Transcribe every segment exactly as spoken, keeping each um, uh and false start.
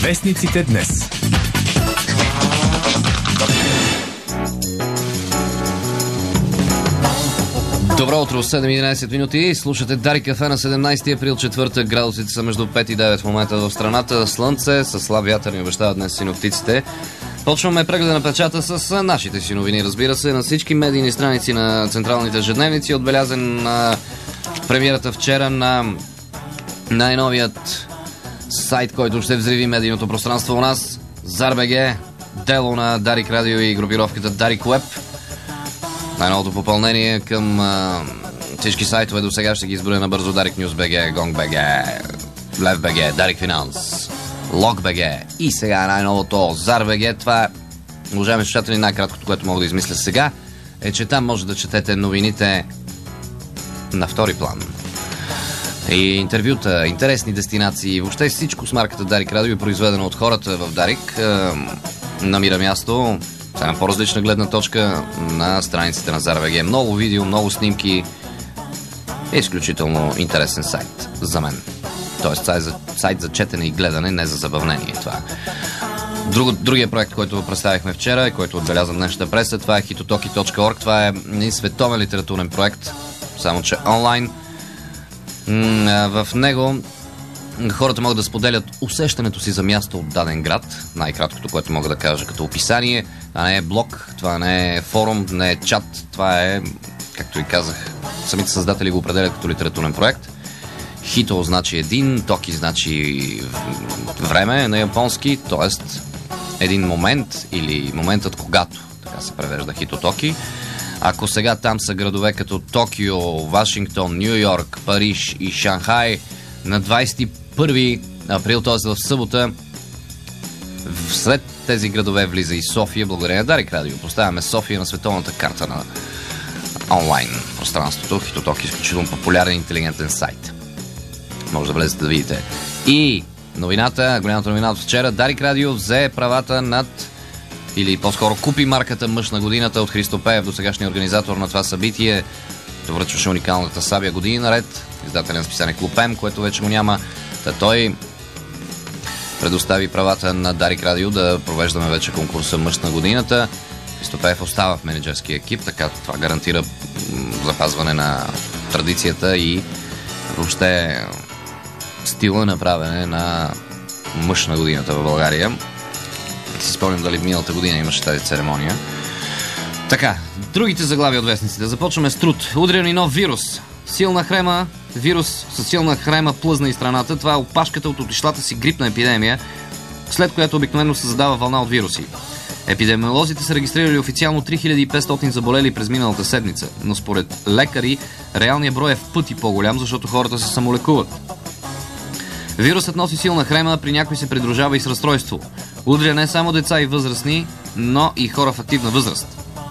Вестниците днес. Добро утро, седем и единайсет минути. Слушате Дарик кафе на седемнайсети април, четвъртък. Градусите са между пет и девет в момента в страната. Слънце, със слаб вятър ни обещават днес синоптиците. Почваме прегледа на печата с нашите си новини, разбира се, на всички медийни страници на централните ежедневници. Отбелязан на премиерата вчера на най-новият сайт, който ще взриви медийното пространство у нас. Зар.бг, дело на Дарик Радио и групировката Дарик Web. Най-новото попълнение към а, всички сайтове до сега ще ги изброя набързо: Дарик Нюз.бг, Гонг.бг, Лев.бг, Дарик Финанс, Лог.бг и сега най-новото Зар.бг. Това е, уважаеми слушатели, най-краткото, което мога да измисля сега, е, че там може да четете новините на втори план. И интервюта, интересни дестинации, въобще всичко с марката Дарик Радио е произведено от хората в Дарик. Е, намира място на по-различна гледна точка на страниците на Зар.бг. Много видео, много снимки. Изключително интересен сайт за мен. Тоест сайт за, сайт за четене и гледане, не за забавление. Това. Друг, другия проект, който представихме вчера и който отбеляза днешната преса, това е хитотоки точка орг. Това е един световен литературен проект, само че онлайн. В него хората могат да споделят усещането си за място от даден град. Най-краткото, което мога да кажа като описание. Това не е блог, това не е форум, не е чат. Това е, както и казах, самите създатели го определят като литературен проект. Хито значи един, токи значи време на японски, т.е. един момент или моментът когато, така се превежда хитотоки. Ако сега там са градове като Токио, Вашингтон, Ню Йорк, Париж и Шанхай, на двайсет и първи април, т.е. в събота, след тези градове влиза и София, благодарение на Дарик Радио. Поставяме София на световната карта на онлайн пространството. Хитотоки е изключително популярен и интелигентен сайт. Може да влезете да видите. И новината, голямата новина от вчера: Дарик Радио взе правата над, или по-скоро купи марката Мъж на годината от Христо Пеев, досегашния организатор на това събитие. Връчваше уникалната сабия години наред, издателен списание Клуб М, което вече му няма. Та той предостави правата на Дарик Радио да провеждаме вече конкурса Мъж на годината. Христо Пеев остава в менеджерския екип, така това гарантира запазване на традицията и въобще стила на правене на Мъж на годината в България. Си спомням дали миналата година имаше тази церемония. Така, другите заглавия от вестниците. Започваме с труд. Удрен и нов вирус. Силна хрема, вирус със силна хрема плъзна и страната. Това е опашката от отишлата си грипна епидемия, след която обикновено се задава вълна от вируси. Епидемиолозите са регистрирали официално три хиляди и петстотин заболели през миналата седмица, но според лекари реалният брой е в пъти по-голям, защото хората се самолекуват. Вирусът носи силна хрема, при някой се придружава и с разстройство. Удря не само деца и възрастни, но и хора в активна възраст.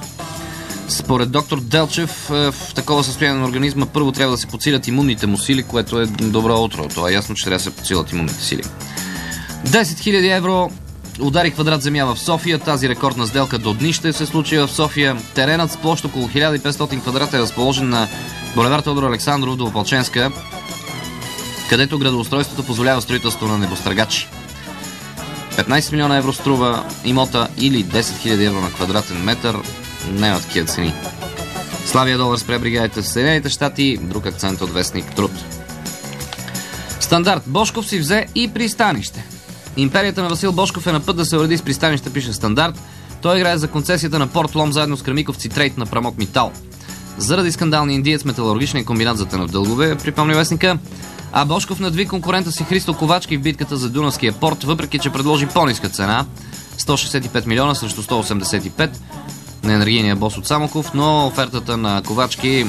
Според доктор Делчев, в такова състояние на организма първо трябва да се подсилят имунните му сили, което е добро утро. Това е ясно, че трябва да се подсилят имунните сили. десет хиляди евро удари квадрат земя в София. Тази рекордна сделка до дни ще се случи в София. Теренът с площ около хиляда и петстотин квадрата е разположен на булевард Тодор Александров до Опалченска, където градоустройството позволява строителство на небостъргачи. петнайсет милиона евро струва имота или десет хиляди евро на квадратен метър. Няма такива цени. Слабия долар спря бригадите в Съединените щати. Друг акцент от вестник Труд. Стандарт. Божков си взе и пристанище. Империята на Васил Божков е на път да се уреди с пристанище, пише Стандарт. Той играе за концесията на Порт Лом заедно с Кремиковци Трейд на Прамок Митал. Заради скандалния индиец металургичния комбинат затъна в дългове, припомня вестника. А Божков надви конкурента си Христо Ковачки в битката за Дунавския порт, въпреки че предложи по-ниска цена сто шейсет и пет милиона срещу сто осемдесет и пет на енергийния бос от Самоков, но офертата на Ковачки,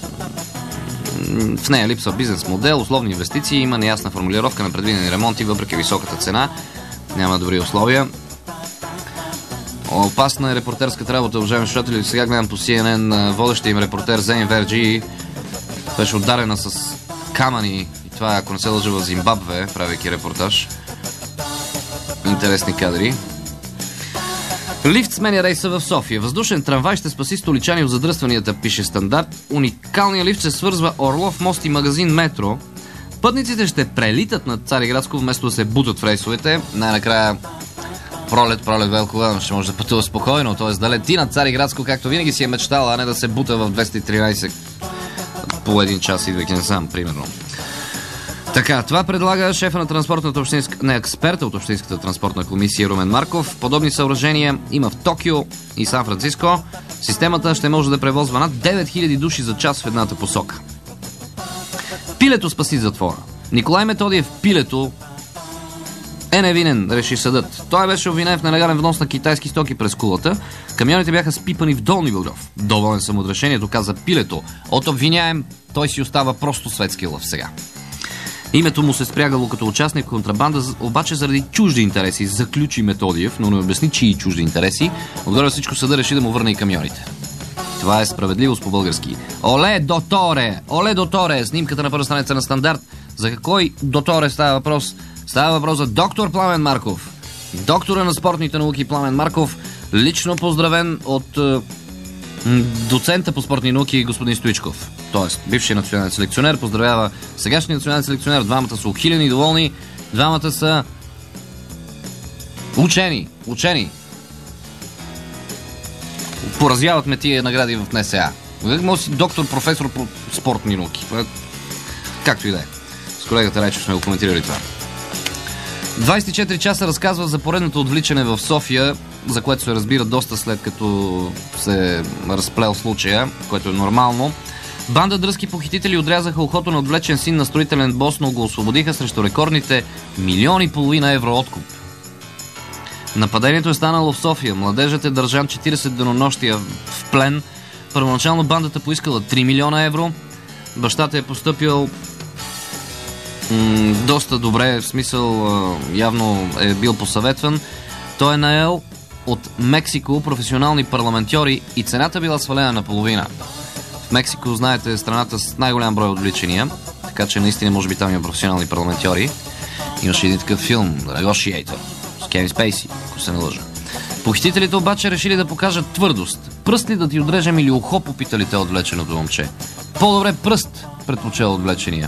в нея липсва бизнес модел, условни инвестиции, има неясна формулировка на предвидени ремонти, въпреки високата цена, няма добри условия. Опасна е репортерската работа, уважаеми слушатели. Сега гледам по Си Ен Ен, водещия им репортер Зейн Верджи беше ударена с камъни, и това, ако не се лъжа, в Зимбабве, правейки репортаж. Интересни кадри. Лифт сменя рейса в София. Въздушен трамвай ще спаси столичани от задръстванията, пише Стандарт. Уникалният лифт се свързва Орлов мост и магазин Метро. Пътниците ще прелитат над Цариградско, вместо да се бутат в рейсовете. Най-накрая Пролет, Пролет Велкова ще може да пътува спокойно, т.е. да лети над Цариградско, както винаги си е мечтала, а не да се бута в двеста и тринайсет по един час, идвайки насам, примерно. Така, това предлага шефа на транспортната общинска... не, експерта от Общинската транспортна комисия Румен Марков. Подобни съоръжения има в Токио и Сан Франциско. Системата ще може да превозва над девет хиляди души за час в едната посока. Пилето спаси затвора. Николай Методиев Пилето е невинен, реши съдът. Той беше обвинен в нелегален внос на китайски стоки през Кулата. Камионите бяха спипани в Долни Богров. Доволен съм от решението, каза Пилето. От обвиняем той си остава просто светски лъв сега. Името му се спрягало като участник в контрабанда, обаче заради чужди интереси, заключи Методиев, но не обясни чии чужди интереси. Отгоре всичко съда реши да му върне и камионите. Това е справедливост по-български. Оле доторе! Оле доторе! Снимката на първа страница на Стандарт. За кой доторе става въпрос? Става въпрос за доктор Пламен Марков. Доктора на спортните науки Пламен Марков, лично поздравен от е, доцента по спортни науки господин Стоичков. Тоест, бившият национален селекционер поздравява сегашния национален селекционер. Двамата са ухилени и доволни. Двамата са учени. Учени. Поразяват ме тия награди в НСА. Може си доктор, професор по спортни науки. Както и да е. С колегата Райчев сме го коментирали това. двайсет и четири часа разказва за поредното отвличане в София, за което се разбира доста след като се разплел случая, което е нормално. Банда дръзки похитители отрязаха ухото на отвлечен син на строителен бос, но го освободиха срещу рекордните милиони и половина евро откуп. Нападението е станало в София. Младежът е държан четирийсет денонощия в плен. Първоначално бандата поискала три милиона евро. Бащата е постъпил м- доста добре, в смисъл явно е бил посъветван. Той е наел от Мексико професионални парламентьори и цената била свалена на половина. В Мексико, знаете, е страната с най-голям брой отвличания, така че наистина може би там има професионални парламентьори. Имаше един такъв филм, The Negotiator, с Кевин Спейси, ако се не лъжа. Похитителите обаче решили да покажат твърдост. Пръст ли да ти отрежем или ухо, попитали те отвлеченото момче. По-добре пръст, предпочел отвлечения.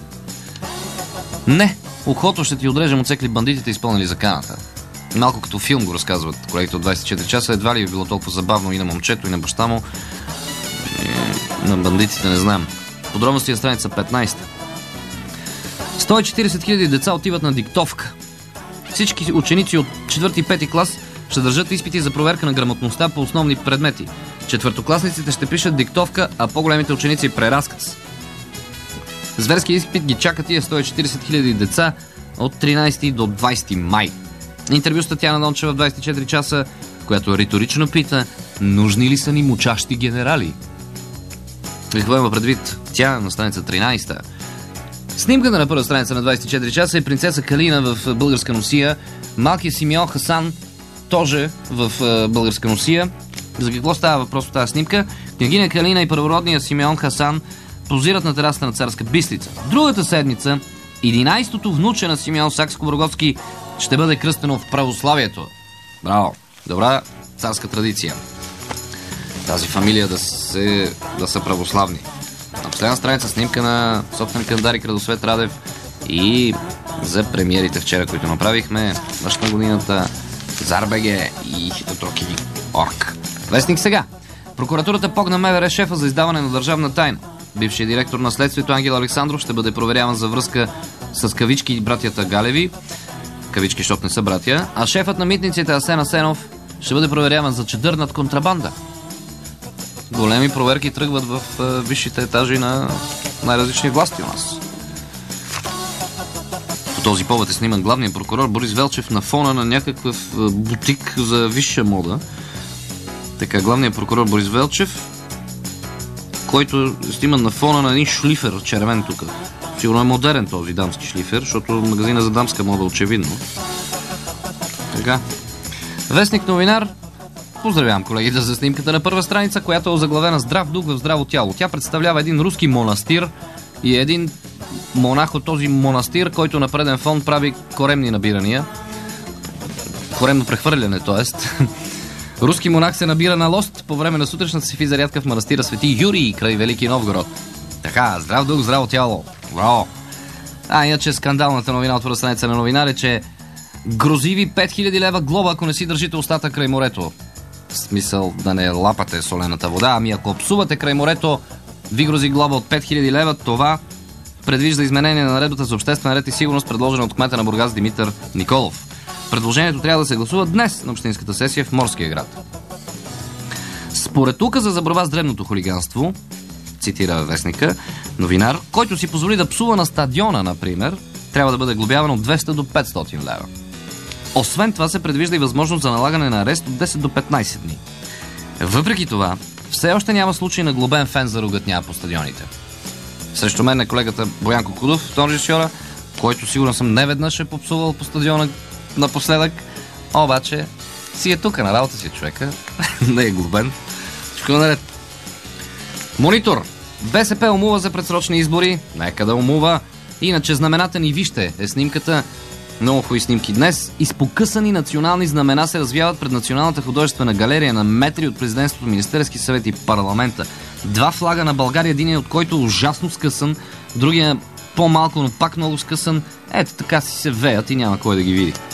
Не, ухото ще ти отрежем, отсекли бандитите, изпълнили заканата. Малко като филм го разказват колегите от двайсет и четири часа. Едва ли би било толкова забавно и на момчето, и на баща му. И на бандитите не знам. Подробности е страница петнайсета. сто и четирийсет хиляди деца отиват на диктовка. Всички ученици от четвърти и пети клас ще държат изпити за проверка на грамотността по основни предмети. Четвъртокласниците ще пишат диктовка, а по-големите ученици преразказ. Зверски изпит ги чакат тия сто и четирийсет хиляди деца от тринайсети до двайсети май. Интервю с Татяна Дончева в двайсет и четири часа, която риторично пита: нужни ли са ни мучащи генерали? Какво има предвид тя на страница тринайсета? Снимката на първа страница на двайсет и четири часа е принцеса Калина в българска носия, малкият Симеон Хасан тоже в българска носия. За какво става въпрос в тази снимка? Княгиня Калина и първородният Симеон Хасан позират на терасата на Царска Бистрица. Другата седмица единайсетото внуче на Симеон Сакскобургготски ще бъде кръстено в православието. Браво! Добра царска традиция. Тази фамилия да, се, да са православни. На последна страница снимка на собственика Дарик Радосвет Радев и за премиерите вчера, които направихме. Външ на годината, Зарбеге и Хитотоки Орк. Вестник сега. Прокуратурата погна МВР шефа за издаване на държавна тайна. Бившият директор на следствието Ангел Александров ще бъде проверяван за връзка с кавички братята Галеви. Кавички, защото не са братя. А шефът на митниците Асен Асенов ще бъде проверяван за чадър над контрабанда. Големи проверки тръгват в е, висшите етажи на най-различни власти у нас. По този повод е сниман главният прокурор Борис Велчев на фона на някакъв е, бутик за висша мода. Така, главният прокурор Борис Велчев, който е сниман на фона на един шлифер, червен тук. Сигурно е модерен този дамски шлифер, защото магазина за дамска мода очевидно. Така. Вестник новинар. Поздравявам колегите за снимката на първа страница, която е озаглавена "Здрав дух в здраво тяло". Тя представлява един руски монастир и един монах от този монастир, който на преден фон прави коремни набирания. Коремно прехвърляне, т.е. Руски монах се набира на лост по време на сутрешната си физарядка в манастира Свети Юрий край Велики Новгород. Така, здрав дух, здраво тяло. Браво! А, иначе скандалната новина от разстанеца на новинар е, че грози ви пет хиляди лева глоба, ако не си държите устата край морето. В смисъл да не лапате солената вода, ами ако псувате край морето, ви грози глоба от пет хиляди лева. Това предвижда изменение на наредбата за обществен ред и сигурност, предложена от кмета на Бургас Димитър Николов. Предложението трябва да се гласува днес на общинската сесия в Морския град. Според указа за борба с дребното хулиганство, цитира вестника, новинар, който си позволи да псува на стадиона, например, трябва да бъде глобяван от двеста до петстотин лева. Освен това се предвижда и възможност за налагане на арест от десет до петнайсет дни. Въпреки това, все още няма случай на глобен фен за ругатня по стадионите. Срещу мен е колегата Боянко Кудов, тон режисьора, който сигурно съм неведнъж е попсувал по стадиона напоследък, обаче си е тук на работа си човека, не е глобен. Всичко наред. Монитор. БСП умува за предсрочни избори, нека да умува. Иначе знамената ни вижте е снимката. Много хубави снимки днес. Изпокъсани национални знамена се развяват пред Националната художествена галерия на метри от президентството, Министерски съвет и парламента. Два флага на България, един от който е ужасно скъсан, другия по-малко, но пак много скъсан. Ето така си се веят и няма кой да ги види.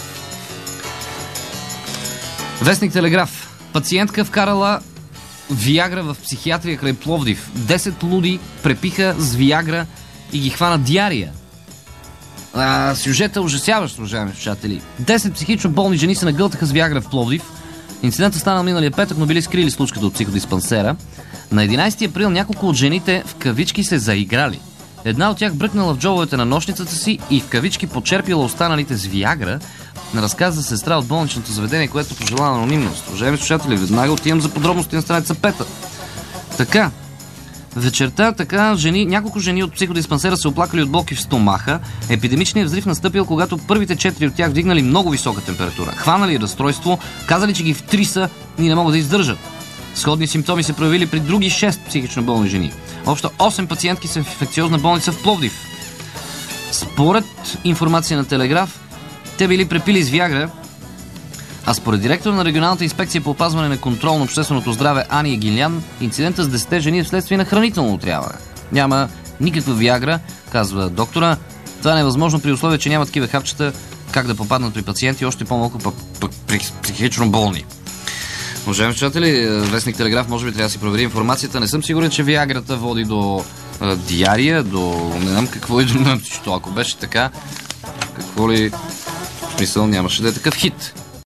Вестник Телеграф. Пациентка вкарала Виагра в психиатрия край Пловдив. десет луди препиха с Виагра и ги хвана диария. А, сюжета ужасяващ, уважаеми слушатели. десет психично болни жени се нагълтаха с Виагра в Пловдив. Инцидентът стана миналия петък, но били скрили случката от психодиспансера. На единайсети април няколко от жените в кавички се заиграли. Една от тях бръкнала в джобовете на нощницата си и в кавички почерпила останалите с Виагра, разказа сестра от болничното заведение, което пожела анонимност. Уважаеми слушатели, веднага отивам за подробности на страница пета. Така, вечерта така жени, няколко жени от психодиспансера се оплакали от болки в стомаха. Епидемичният взрив настъпил, когато първите четири от тях вдигнали много висока температура. Хванали разстройство, казали, че ги втриса и не могат да издържат. Сходни симптоми се проявили при други шест психично болни жени. Общо осем пациентки са в инфекциозна болница в Пловдив. Според информация на Телеграф, те били препили с Виагра, а според директора на регионалната инспекция по опазване на контрол на общественото здраве Ания Гилян, инцидента с десетте жени е вследствие на хранително отравяне. Няма никаква Виагра, казва доктора. Това не е възможно при условие, че няма такива хапчета, как да попаднат при пациенти, още по-малко при психично болни. Уважаеми читатели, вестник Телеграф, може би трябва да си провери информацията. Не съм сигурен, че Виаграта води до а, диария, до не знам какво и до намчето. Ако беше така, какво ли в смисъл нямаше да е такъв хит.